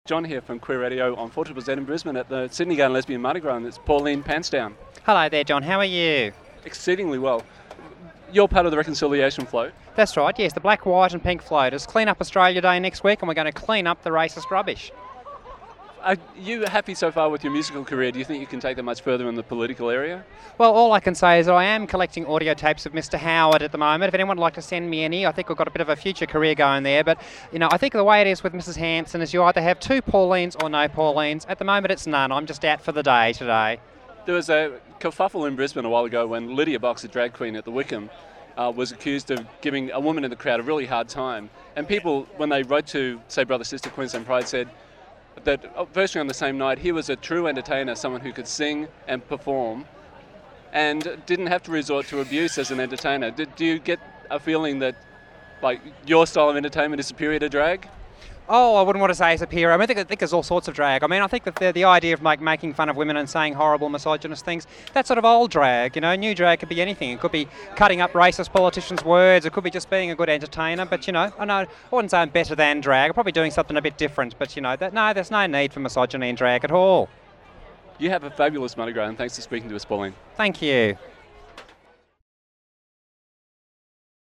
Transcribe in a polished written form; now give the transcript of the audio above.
John here from Queer Radio on 4ZZZ in Brisbane at the Sydney Gay and Lesbian Mardi Gras, and it's Pauline Pantsdown. Hello there, John. How are you? Exceedingly well. You're part of the reconciliation float. That's right, yes. The black, white and pink float is Clean Up Australia Day next week, and we're going to clean up the racist rubbish. Are you happy so far with your musical career? Do you think you can take that much further in the political area? Well, all I can say is that I am collecting audio tapes of Mr. Howard at the moment. If anyone would like to send me any, I think we've got a bit of a future career going there. But, I think the way it is with Mrs. Hanson is you either have two Paulines or no Paulines. At the moment, it's none. I'm just out for the day today. There was a kerfuffle in Brisbane a while ago when Lydia Box, a drag queen at the Wickham, was accused of giving a woman in the crowd a really hard time. And people, when they wrote to, say, Brother Sister Queensland Pride, said that virtually on the same night, he was a true entertainer, someone who could sing and perform and didn't have to resort to abuse as an entertainer. Do you get a feeling that, your style of entertainment is superior to drag? Oh, I wouldn't want to say superior. I think there's all sorts of drag. I think that the idea of making fun of women and saying horrible misogynist things, that's sort of old drag. New drag could be anything. It could be cutting up racist politicians' words. It could be just being a good entertainer. But, I wouldn't say I'm better than drag. I'm probably doing something a bit different. But, there's no need for misogyny in drag at all. You have a fabulous Mardi Gras, and thanks for speaking to us, Pauline. Thank you.